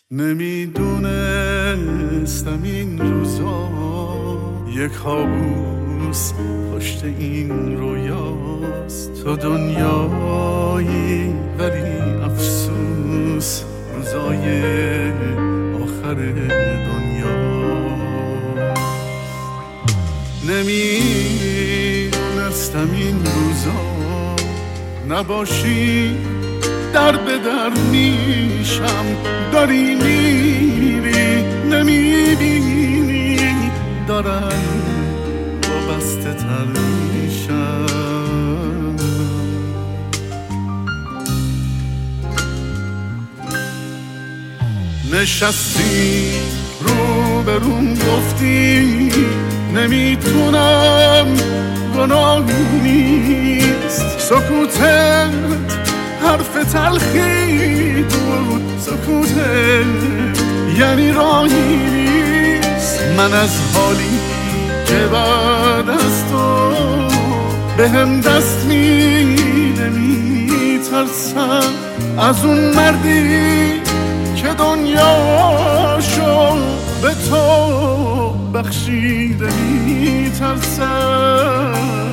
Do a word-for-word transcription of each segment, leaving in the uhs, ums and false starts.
نمیدونستم این روزا یک کابوس پشت این رویاست. تو دنیایی ولی افسوس روزای آخر دنیا. نمیدونستم این روزا نباشی در به در میشم. داری میری نمیبینی دارم وابسته تر میشم. نشستی رو به روم گفتی نمیتونم گناهی نیست. سکوتت حرف تلخی بود، سکوتت یعنی راهی نیست. من از حالی که بعد از تو به هم دست میده میترسم. از اون مردی که دنیاشو به تو بخشیده میترسم.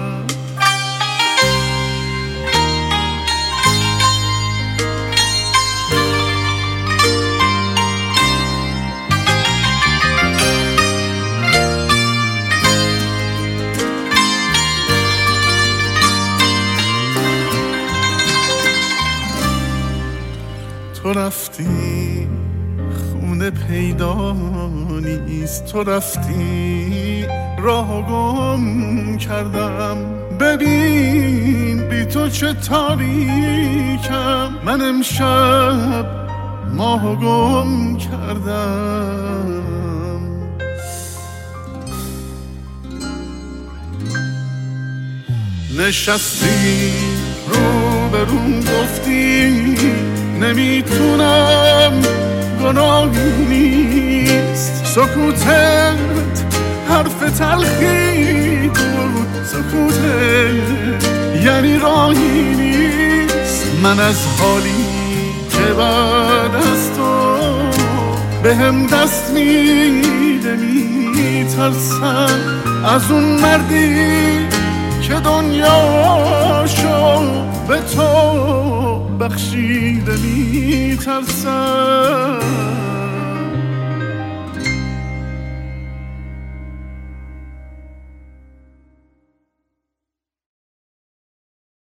تو رفتی خونه پیدا نیست. تو رفتی راه گم کردم. ببین بی تو چه تاریکم. من امشب ماه گم کردم. نشستی رو به روم گفتی نمیتونم گناهی نیست. سکوتت حرف تلخی بود، سکوتت یعنی راهی نیست. من از حالی که بعد از تو به هم دست میده میترسم. از اون مردی که دنیاشو به تو بخشیده میترسم.